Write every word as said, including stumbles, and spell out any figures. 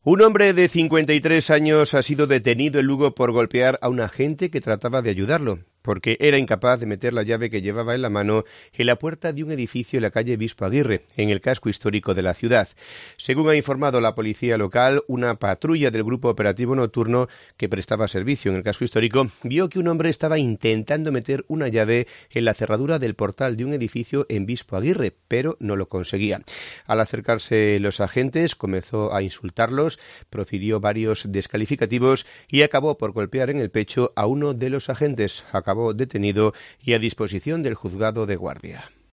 Un hombre de cincuenta y tres años ha sido detenido en Lugo por golpear a un agente que trataba de ayudarlo, porque era incapaz de meter la llave que llevaba en la mano en la puerta de un edificio en la calle Bispo Aguirre, en el casco histórico de la ciudad. Según ha informado la policía local, una patrulla del Grupo Operativo Nocturno que prestaba servicio en el casco histórico vio que un hombre estaba intentando meter una llave en la cerradura del portal de un edificio en Bispo Aguirre, pero no lo conseguía. Al acercarse los agentes, comenzó a insultarlos, profirió varios descalificativos y acabó por golpear en el pecho a uno de los agentes. Acabó detenido y a disposición del juzgado de guardia.